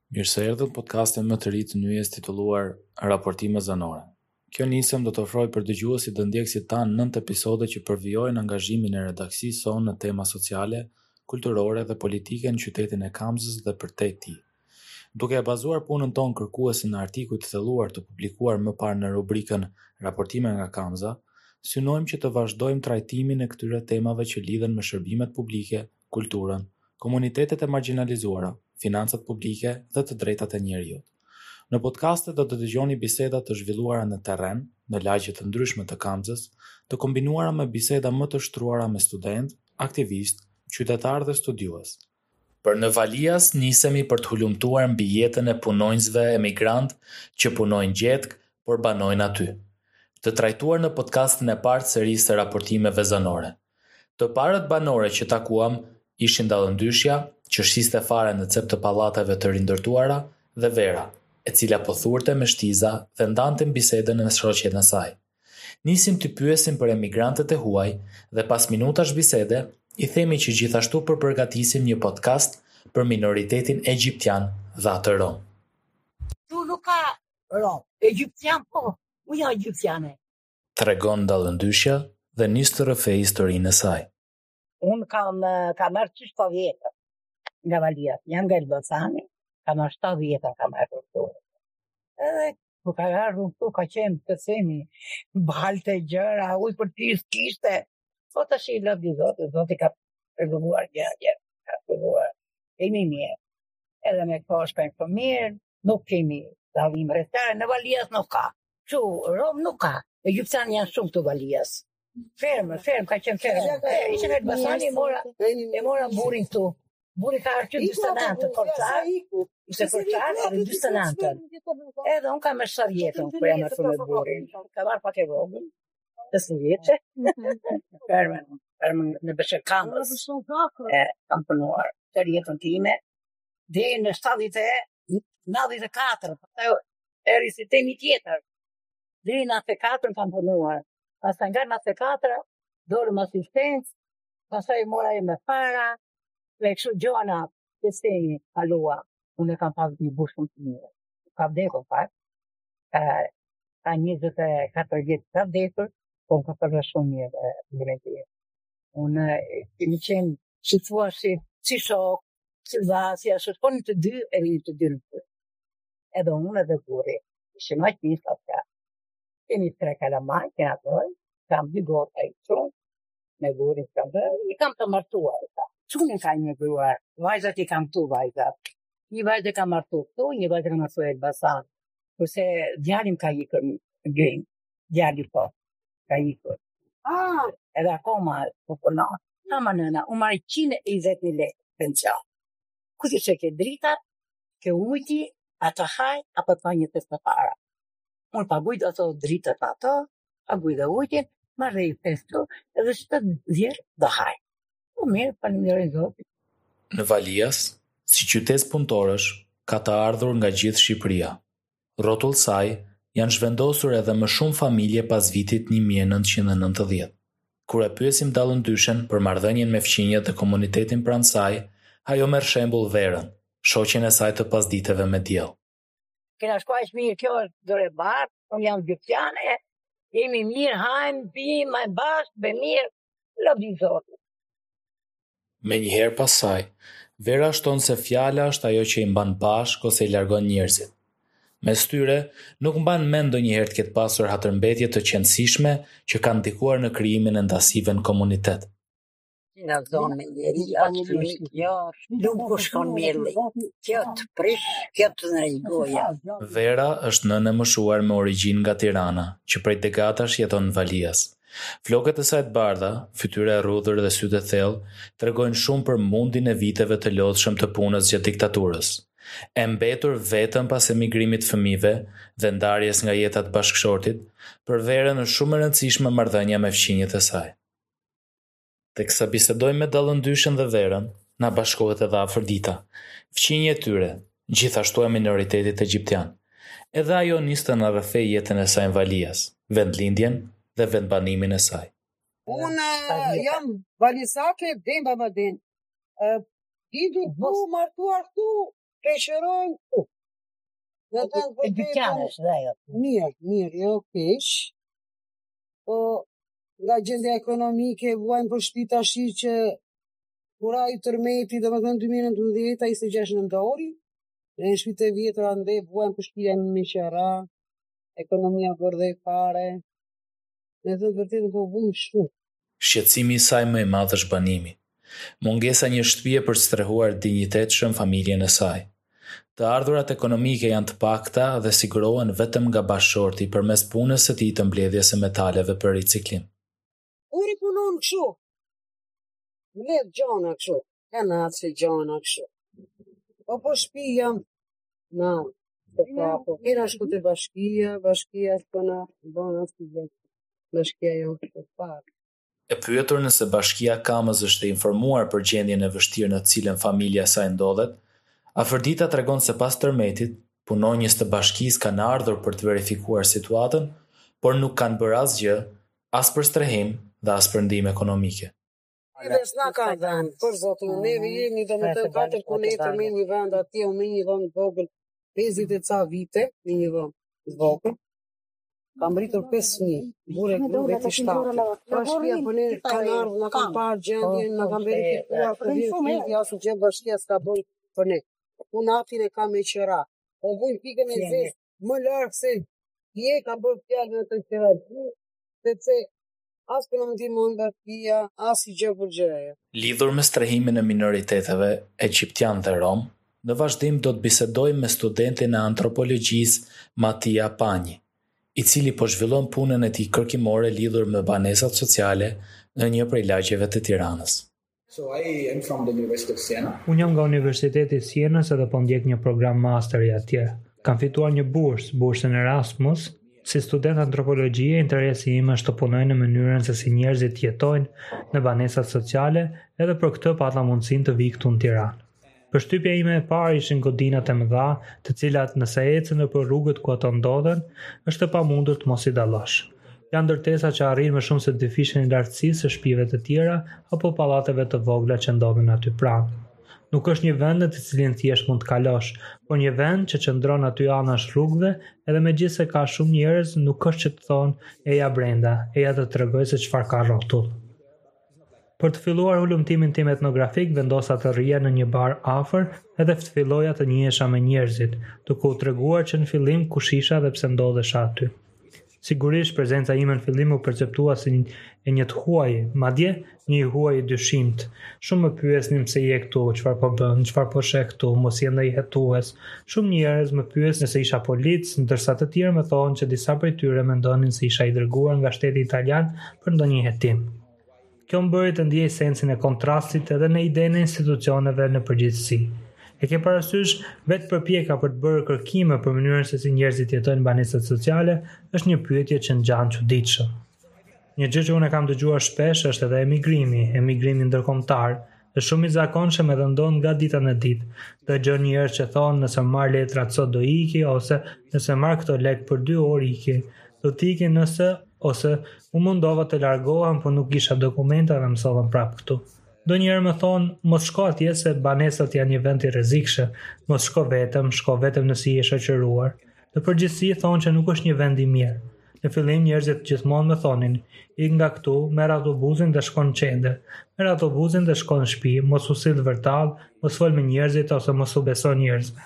Mirë se erdhët podcastin më të ri të Nyjes titulluar Raportime zanore. Kjo nisëm do të ofroj për dëgjuesit dhe ndjekësit tanë 9 episode që përvijojnë angazhimin e redaksisë sonë në tema sociale, kulturore dhe politike në qytetin e Kamzës dhe përtej tij. Duke e bazuar punën tonë kërkuese në artikuj të thelluar të publikuar më parë në rubrikën Raportime nga Kamza, synojmë që të vazhdojmë trajtimin e këtyre temave që lidhen me shërbimet publike, kulturën, komunitetet e marginalizuara, financat publike dhe të drejtat e njerëzit. Në podcaste do të dëgjoni biseda të zhvilluara në terren, në lagje të ndryshme të Kamzës, të kombinuara me biseda më të shtruara me studentë, aktivistë, qytetarë dhe studiues. Për në Valias nisemi për të hulumtuar mbi jetën e punonjësve emigrant që punojnë gjetk, por banojnë aty. Të trajtuar në podcastin e parë të serisë së raportimeve zanore. Të parët banore që takuam ishin Dallëndyshja, që shiste fare në cep të pallateve të rindërtuara, dhe Vera, e cila po thurte me shtiza dhe ndante bisedën me shoqen e saj. Nisim të pyesim për emigrantët e huaj dhe pas minutash bisede, i themi që gjithashtu përgatisim një podcast për minoritetin egjiptian dhe atë rom. Tu nuk ka rom, egjiptian po, u janë egjiptiane. Tregon Dallëndyshja dhe nis të rrëfej historinë e saj. Unë kam marrë 7 vjetë nga Valia, jam nga Elbasani, kam marrë 7 vjetë kam marrë këtu. Edhe ku ka ardhur këtu ka qenë të themi balte gjëra, ujë për ti s'kishte. Po tash i lëbi Zoti ka përgjuar gjë, ka përgjuar. Kemi mirë. Edhe me koshpën për mirë, nuk kemi dallim rretare, në Valias nuk ka. Çu, rom nuk ka. Egjiptian janë shumë të Valias. Ferm, ka qenë ferm. Ishte në Elbasani, e mora burrin këtu. Burri ka ardhur 2 studentë, forcar. Ishte forcar, edhe 2 studentë. Edhe unë kam 7 vjetë, kur jam ardhur me burrin. Ka marrë pak e vogël. 5 vjeçë. Ferm në Beshkamës. Kam punuar të jetën time deri në 94. Eri si temi tjetër. Deri në 94 kam punuar. Pastaj nga 94 dorëm asistencë, pastaj mora me para, dhe kështu gjona të themi kalua. Unë kam pas një bush shumë të mirë. Ka vdekur pak. Ka 24 vjetë ka vdekur, po ka përre shumë mirë vërejtë. Unë kemi qenë si thua si shok, si vasja, shkonin të dy, edhe të dy në të. Edhe unë edhe burri, ishim aq mirë ka. Kemi 3 kalamaj, kena tërë, kam 2 gota i shumë, me burrin kam dhe, i kam të martuar. Qunin ka një gruar, vajzat i kam tu vajzat. Një vajzë ka martu këtu, një vajzë ka martu e Elbasan. Kurse djalim ka ikur grim, djali po, ka ikur. Edhe akoma po punon. Ama nëna, u marrë 120.000 lekë pension. Kuti që ke drita, ke ujti, ato haj, apo të një të para. Unë pagujt ato dritët ato, pagujt dhe ujtin, marrë i festu, edhe që të dhjerë dhe haj. Po mirë, pa një Zotit. Në Valias, si qytet punëtorësh, ka të ardhur nga gjithë Shqipëria. Rrotull saj janë zhvendosur edhe më shumë familje pas vitit 1990. Kur e pyesim Dallëndyshen për marrëdhënien me fqinjet dhe komunitetin pranë saj, ajo merr shembull Verën, shoqen e saj të pasditeve me diell. Kena shkuaj mirë, kjo është dore bardh, unë jam gjyptiane, jemi mirë, hajmë, pijmë, majmë bashkë, be mirë, lëbdi Zotit. Me njëherë pas saj, Vera shton se fjala është ajo që i mban bashkë ose i largon njerëzit. Mes tyre, nuk mban mend ndonjëherë të ketë pasur hatërmbetje të qëndësishme që kanë ndikuar në krijimin e ndasive në komunitet. Në zonë me njeri, atë fëmijë, jo, nuk ku shkon mirë, kjo të prish, kjo të nërigoja. Vera është nënë e moshuar me origjinë nga Tirana, që prej dekadash jeton në Valias. Flokët e saj të bardha, fytyra e rrudhër dhe sytë e thellë, tregojnë shumë për mundin e viteve të lodhshëm të punës gjatë diktaturës. E mbetur vetëm pas emigrimit të fëmijëve dhe ndarjes nga jeta e bashkëshortit, për Verën është shumë e rëndësishme marrëdhënia me fqinjet e saj. Teksa bisedojmë me Dallëndyshen dhe Verën, na bashkohet edhe afër dita. Fqinje e tyre, gjithashtu e minoritetit egjiptian. Edhe ajo nis të na rrëfej jetën e saj në Valias, vendlindjen dhe vendbanimin e saj. Unë jam valisake, Demba më den. Idu tu martuar tu, Keqërojnë, Në të E dyqane është dhe ajo. mirë, jo keq, po nga gjendja ekonomike vuajnë për shtëpi tash që kura i tërmeti, dhe më thënë 2019, 26 nëntori, në shtëpitë e vjetra ande vuajnë për shtëpia në meqara, ekonomia bërë fare, në të vërtetë po vujnë shumë. Shqetësimi i saj më i madh është banimi. Mungesa një shtëpie për të strehuar dinjitetshëm familjen e saj. Të ardhurat ekonomike janë të pakta dhe sigurohen vetëm nga bashkëshorti përmes punës së tij të mbledhjes së metaleve për riciklim. Uri punon kështu. Mbledh gjana kështu. Kanace gjana kështu. Po shtëpi jam na të papo. Kena shku të bashkia s'pona bona si gjë. Bashkia jo të pak. E pyetur nëse bashkia Kamës është e informuar për gjendjen e vështirë në të cilën familja e saj ndodhet, Afërdita tregon se pas tërmetit, punonjës të bashkisë kanë ardhur për të verifikuar situatën, por nuk kanë bërë asgjë, as për strehim dhe as për ndihmë ekonomike. Edhe s'na ka dhënë, për zotin, neve jemi dhe me të 4 kunetër me një vend atje, me një dhomë vogël, 50 e ca vite, me një dhomë vogël. Kam rritur 5.000, bure këtu veti 7. Bashkia për ne kanë ardhur, na kanë parë gjendjen, na kanë verifikuar për vjen asnjë gjë bashkia s'ka bërë për ne. Punatin e ka me qëra. Po vujnë pikën e zesë, më larkë se je ka bërë fjallë në të qëra. Sepse as për në më ndihmon bashkia, as i gjë për gjëja. Lidhur me strehimin e minoriteteve egjiptian dhe rom, në vazhdim do të bisedojmë me studentin e antropologjisë Matia Panji, i cili po zhvillon punën e tij kërkimore lidhur me banesat sociale në një prej lagjeve të Tiranës. So I am from the University of Siena. Unë jam nga Universiteti i Sienës edhe po ndjek një program masteri atje. Kam fituar një bursën Erasmus. Si student antropologjie, interesi im është të punoj në mënyrën se si njerëzit jetojnë në banesat sociale, edhe për këtë pata mundësinë të vi këtu në Tiranë. Përshtypja ime e parë ishin godinat e mëdha, të cilat nëse ecën nëpër rrugët ku ato ndodhen, është e pamundur të mos i dallosh. Janë ndërtesa që arrin më shumë se dyfishën e lartësisë së shtëpive të tjera apo pallateve të vogla që ndodhen aty pranë. Nuk është një vend në të cilin thjesht mund të kalosh, por një vend që qëndron aty anash rrugëve, edhe megjithse ka shumë njerëz, nuk është që të thonë eja brenda, eja të tregoj se çfarë ka rrotull. Për të filluar hulumtimin tim etnografik, vendosa të rrija në një bar afër edhe të filloja të njihesha me njerëzit, duke u treguar që në fillim kush isha dhe pse ndodhesha aty. Sigurisht prezenca ime në fillim u perceptua si një të huaj, madje një huaj i dyshimt. Shumë më pyesnin pse je këtu, çfarë po bën, çfarë po sheh këtu, mos je ndaj hetues. Shumë njerëz më pyesnin nëse isha polic, ndërsa të tjerë më thonë që disa prej tyre mendonin se isha i dërguar nga shteti italian për ndonjë hetim. Kjo më bëri të ndjej sensin e kontrastit edhe në idenë e institucioneve në përgjithësi. E ke parasysh vetë përpjekja për të bërë kërkime për mënyrën se si njerëzit jetojnë banesat sociale është një pyetje që ngjan çuditshëm. Një gjë që unë kam dëgjuar shpesh është edhe emigrimi ndërkombëtar, është shumë i zakonshëm edhe ndodh nga dita në ditë. Dëgjoj njerëz që thonë nëse marr letrat sot do iki ose nëse marr këto lek për 2 orë iki, do të iki nëse ose u mundova të largohem por nuk kisha dokumenta dhe mësova prapë këtu. Ndonjëherë më thonë, mos shko atje se banesat janë një vend i rrezikshëm, mos shko vetëm nëse je shoqëruar. Në përgjithësi thonë që nuk është një vend i mirë. Në fillim njerëzit gjithmonë më thonin, ik nga këtu, merr autobusin dhe shkon në qendër. Merr autobusin dhe shkon në shtëpi, mos u sill vërtall, mos fol me njerëzit ose mos u beso njerëzve.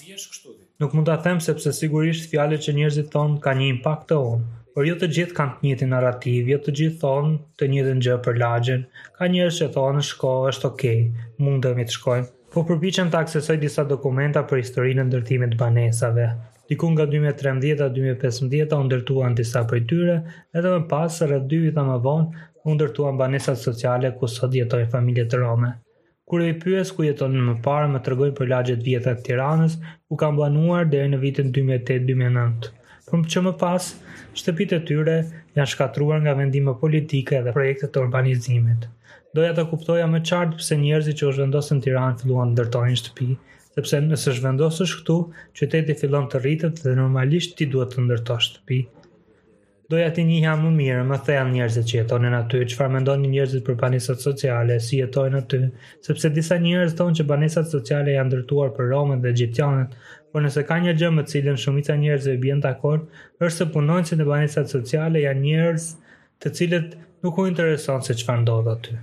Nuk mund ta them sepse sigurisht fjalët që njerëzit thonë kanë një impakt te unë. Por jo të gjithë kanë të njëjtin narrativ, jo të gjithë thonë të njëjtën gjë për lagjen. Ka njerëz që thonë shko, është okay, mundemi të shkojmë. Po përpiqem të aksesoj disa dokumenta për historinë e ndërtimit të banesave. Diku nga 2013 a 2015 u ndërtuan disa prej tyre, edhe më pas rreth 2 vite më vonë u ndërtuan banesat sociale ku sot jetojnë familjet rome. Kur i pyes ku jetonin më parë, më tregojnë për lagjet vjetra të Tiranës, ku kanë banuar deri në vitin 2008-2009. Por që më pas, shtëpitë e tyre janë shkatruar nga vendime politike dhe projekte të urbanizimit. Doja të kuptoja më qartë pse njerëzit që u zhvendosën në Tiranë filluan të ndërtojnë shtëpi, sepse nëse zhvendosësh këtu, qyteti fillon të rritet dhe normalisht ti duhet të ndërtosh shtëpi. Doja t'i njihja më mirë, më thellë njerëzit që jetonin aty, çfarë mendonin njerëzit për banesat sociale, si jetojnë aty, sepse disa njerëz thonë që banesat sociale janë ndërtuar për romët dhe egjiptianët, por nëse ka një gjë me të cilën shumica e njerëzve bien dakord, është se punonjësit në banesat sociale janë njerëz të cilët nuk u intereson se çfarë ndodh aty.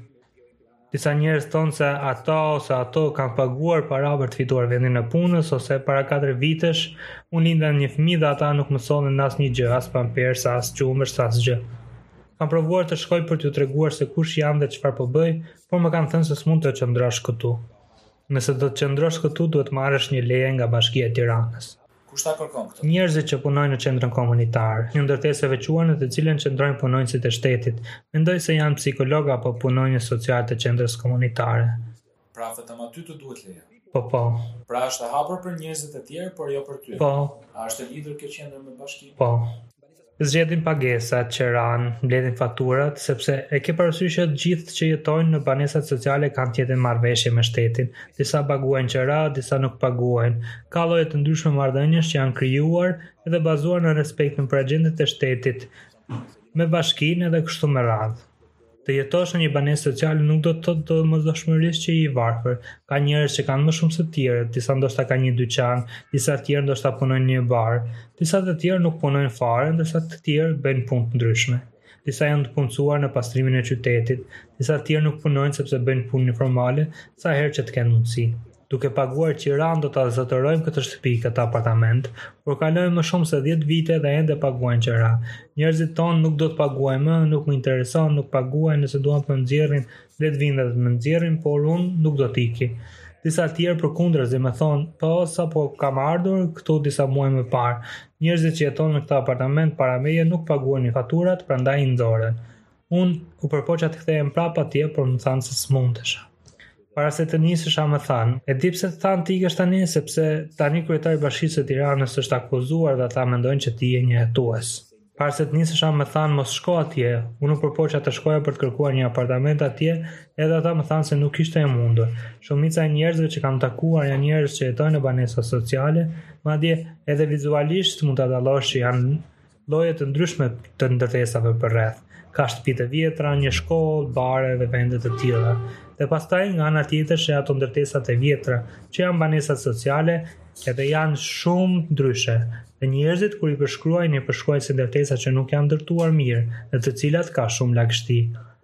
Disa njerëz thonë se ata ose ato kanë paguar para për të fituar vendin e punës, ose para 4 vitesh unë linda një fëmijë dhe ata nuk mësonin asnjë gjë, as pampersa, as qumësht, as gjë. Kam provuar të shkoj për t'ju treguar se kush jam dhe çfarë po bëj, por më kanë thënë se s'mund të qëndrosh këtu. Nëse do të qëndrosh këtu, duhet marrësh një leje nga Bashkia e Tiranës. Kush ta kërkon këtë? Njerëzit që punojnë në qendrën kombëtare, një ndërtesë e veçuar në të cilën qëndrojnë punonjësit e shtetit, mendoj se janë psikolog apo punonjës social të qendrës kombëtare. Pra vetëm aty të duhet leja. Po. Pra është e hapur për njerëzit e tjerë, por jo për ty. Po. A është e lidhur kjo qendër me bashkinë? Po. Zgjedhin pagesat, qeran, mbledhin faturat, sepse e ke parasysh që të gjithë që jetojnë në banesat sociale kanë tjetër marrëveshje me shtetin. Disa paguajnë qera, disa nuk paguajnë. Ka lloje të ndryshme marrëdhënies që janë krijuar edhe bazuar në respektin për agjendet e shtetit me bashkinë edhe kështu me radhë. Të jetosh në një banesë sociale nuk do të thotë domosdoshmërisht që je i varfër. Ka njerëz që kanë më shumë se të tjerët, disa ndoshta kanë një dyqan, disa të tjerë ndoshta punojnë në një bar, disa të tjerë nuk punojnë fare, ndërsa të tjerë bëjnë punë të ndryshme. Disa janë të punësuar në pastrimin e qytetit, disa të tjerë nuk punojnë sepse bëjnë punë informale, sa herë që të kenë mundësi. Duke paguar qiran do ta zotërojmë këtë shtëpi, këtë apartament, por kalojnë më shumë se 10 vite dhe ende paguajnë qira. Njerëzit tonë nuk do të paguajnë më, nuk më intereson, nuk paguajnë, nëse duan të më nxjerrin, le të vinë dhe të më nxjerrin, por unë nuk do të iki. Disa tjerë përkundërzi më thonë, po sapo kam ardhur këtu disa muaj më parë. Njerëzit që jetojnë në këtë apartament para meje nuk paguajnë faturat, prandaj i nxorën. Unë u përpoqa të kthehem prapë atje, por më thanë se s'mundesha. Para se të nisesha më thanë, e di pse të thanë ti ikesh tani, sepse tani kryetari i Bashkisë së Tiranës është akuzuar dhe ata mendojnë që ti je një hetues. Para se të nisesha më thanë mos shko atje, unë u përpoqa të shkoja për të kërkuar një apartament atje, edhe ata më thanë se nuk ishte e mundur. Shumica e njerëzve që kam takuar janë njerëz që jetojnë në banesa sociale, madje edhe vizualisht mund ta dallosh që janë lloje të ndryshme të ndërtesave përreth. Ka shtëpi të vjetra, një shkollë, bare dhe vende të tilla. Dhe pastaj nga ana tjetër që ato ndërtesat e vjetra, që janë banesat sociale, edhe janë shumë ndryshe. Dhe njerëzit kur i përshkruajnë si ndërtesa që nuk janë ndërtuar mirë, në të cilat ka shumë lagështi.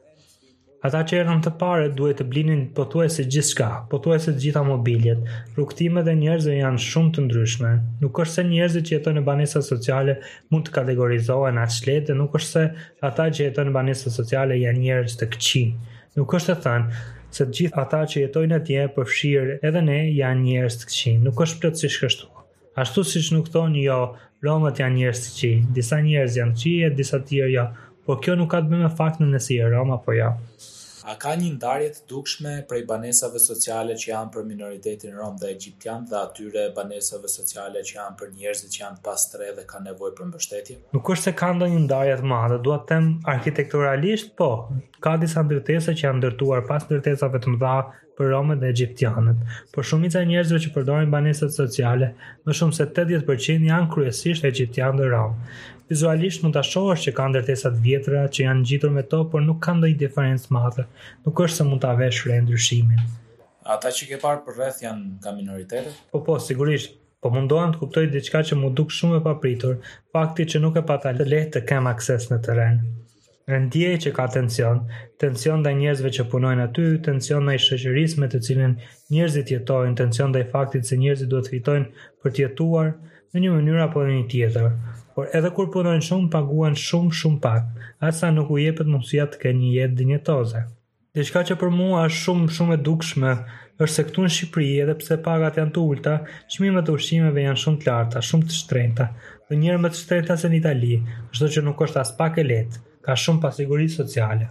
Ata që erën të pare duhet të blinin pothuajse gjithçka, pothuajse të gjitha mobiljet. Rrugtimet e njerëzve janë shumë të ndryshme. Nuk është se njerëzit që jetojnë në banesa sociale mund të kategorizohen aq lehtë, dhe nuk është se ata që jetojnë në banesa sociale janë njerëz të këqij. Nuk është të thënë se të gjithë ata që jetojnë atje, përfshirë edhe ne, janë njerëz të këqij. Nuk është plotësisht kështu. Ashtu siç nuk thonë jo, romët janë njerëz të këqij. Disa njerëz janë të këqij, disa të tjerë jo. Por kjo nuk ka të bëjë me faktin nëse je rom apo jo. A ka një ndarje të dukshme prej banesave sociale që janë për minoritetin rom dhe egjiptian dhe atyre banesave sociale që janë për njerëzit që janë të pastre dhe kanë nevojë për mbështetje? Nuk është se ka ndonjë ndarje të madhe, dua të them arkitekturalisht po. Ka disa ndërtesa që janë ndërtuar pas ndërtesave të mëdha për romët dhe egjiptianët, por shumica e njerëzve që përdorin banesat sociale, më shumë se 80% janë kryesisht egjiptianë dhe rom. Vizualisht mund ta shohësh që ka ndërtesa të vjetra që janë ngjitur me to, por nuk ka ndonjë diferencë të madhe. Nuk është se mund ta vesh re ndryshimin. Ata që ke parë përreth janë nga minoritete? Po, sigurisht. Po mundohem të kuptoj diçka që mu duk shumë e papritur, fakti që nuk e pata lehtë të kem akses në terren. Ndjej që ka tension ndaj njerëzve që punojnë aty, tension ndaj shoqërisë me të cilën njerëzit jetojnë, tension ndaj faktit se njerëzit duhet fitojnë për të jetuar në një mënyrë apo në një tjetër. Por edhe kur punojnë shumë, paguhen shumë pak, asa nuk u jepet mundësia të kenë një jetë dinjetoze. Diçka që për mua është shumë e dukshme, është se këtu në Shqipëri, edhe pse pagat janë të ulta, çmimet e ushqimeve janë shumë të larta, shumë të shtrenjta, dhe njëherë më të shtrenjta se në Itali, ashtu që nuk është as pak e lehtë, ka shumë pasiguri sociale.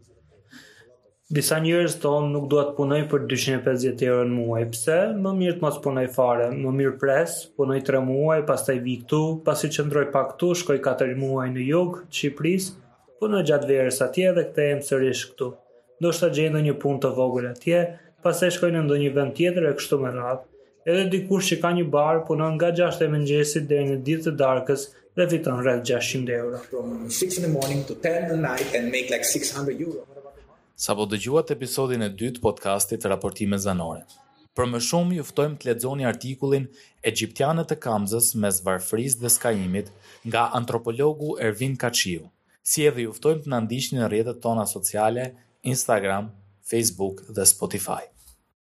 Disa njerëz thonë nuk dua të punoj për 250 euro në muaj. Pse? Më mirë të mos punoj fare. Më mirë pres, punoj 3 muaj, pastaj vi këtu, pasi qëndroj pak këtu, shkoj 4 muaj në jug të Shqipërisë, punoj gjatë verës atje dhe kthehem sërish këtu. Ndoshta gjej ndonjë punë të vogël atje, pastaj shkoj në ndonjë vend tjetër e kështu me radhë. Edhe dikush që ka një bar punon nga 6 e mëngjesit deri në 10 të darkës dhe fiton rreth 600 euro. from 6 in the morning to 10 at night and make like 600 euro. Sapo dëgjuat episodin e 2 të podcastit Raportime zanore. Për më shumë ju ftojmë të lexoni artikullin Egjiptianët e Kamzës mes varfërisë dhe skajimit nga antropologu Ervin Kaçiu. Si edhe ju ftojmë të na ndiqni në rrjetet tona sociale, Instagram, Facebook dhe Spotify.